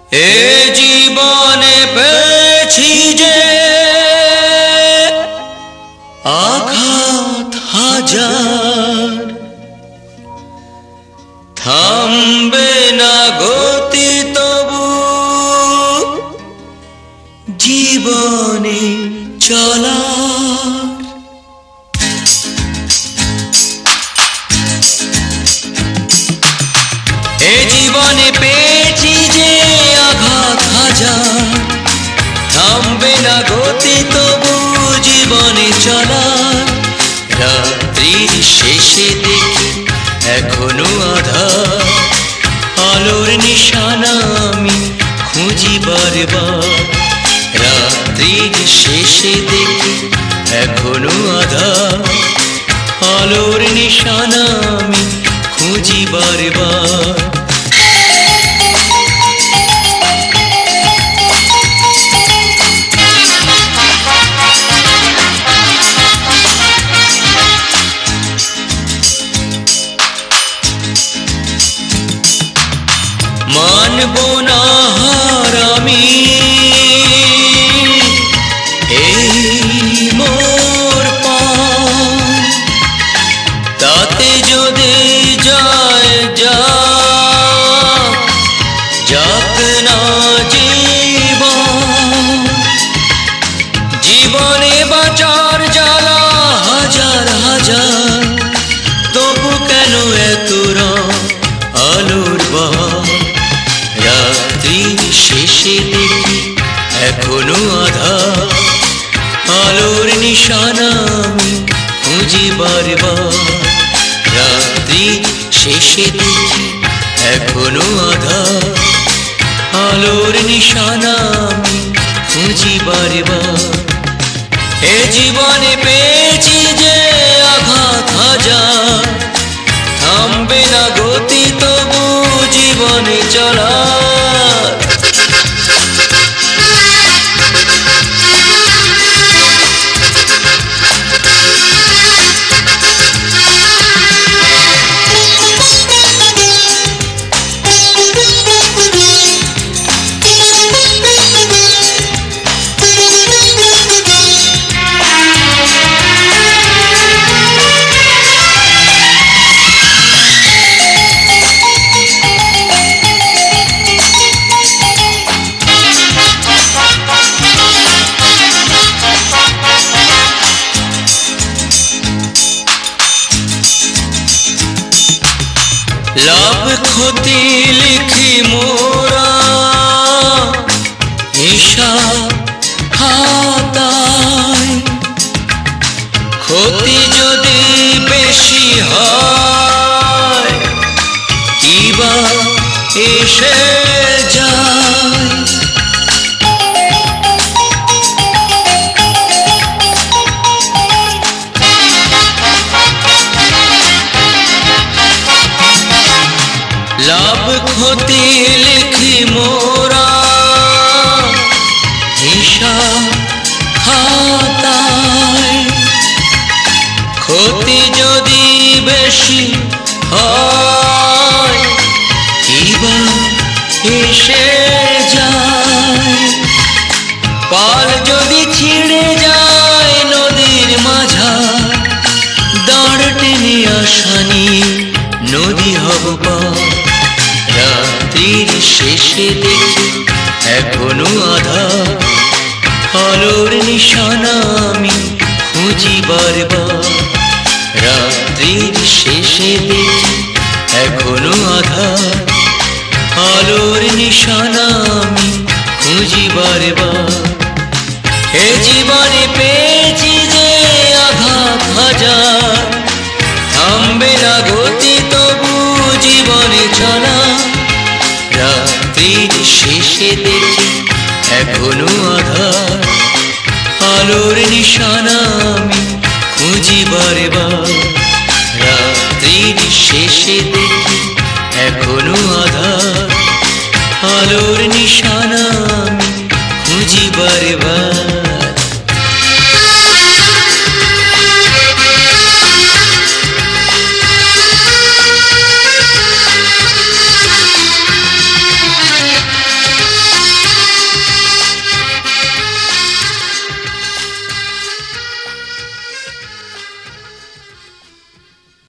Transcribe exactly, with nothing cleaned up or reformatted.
এ জীবনে পেয়েছি যে আঘাত হাজার, থামবে না গতি তবু জীবনে চলা। এ জীবনে পেয়েছি যে আঘাত হাজার, থামবে না গতি তবু জীবনে চলা। রাত্রির শেষে দেখি এখনো আধার, আলোর নিশানা আমি খুঁজি বারবার। রাত্রির শেষে দেখি এখনো আধার, আলোর নিশানা আমি খুঁজি বারবার। মানব না হার আমি এই মোর পান, তাতে যদি যায় যা যাক না জীবন। জীবনে বাঁচার জ্বালা হাজার হাজার, তবু কেন এত রং আলোর বাহার। রাত্রির শেষে দেখি এখনো আধার, আলোর নিশানা আমি খুঁজি বারবার। রাত্রির শেষে দেখি এখনো আধার, আলোর নিশানা আমি খুঁজি বারবার। এ জীবনে পেয়েছি যে আঘাত হাজার, থামবে না গতি তবু জীবনে চলা। লাভ ক্ষতি লিখি মোরা হিসাব খাতায়, ক্ষতি যদি বেশি হয় কিবা এসে যায়। লাভ ক্ষতি লিখি মোরা হিসাব খাতায়, ক্ষতি যদি বেশি হয় কিবা এসে যায়। পাল যদি ছিঁড়ে যায় নদীর মাঝার, দাঁড় টেনে আসানি নদী হব পার। রাত্রির শেষে দেখি এখনো আধার, আলোর নিশানা আমি খুঁজি বারবার। রাত্রির শেষে দেখি এখনো আধার, আলোর নিশানা আমি খুঁজি বারবার। এ জীবনে পেয়েছি যে আঘাত হাজার, থামবে না গতি তবু জীবনে চলা। রাত্রির শেষে দেখি এখনো আধার, আলোর নিশানা আমি খুঁজি বারবার। রাত্রির শেষে দেখি এখনো আধার, আলোর নিশানা আমি খুঁজি বারবার।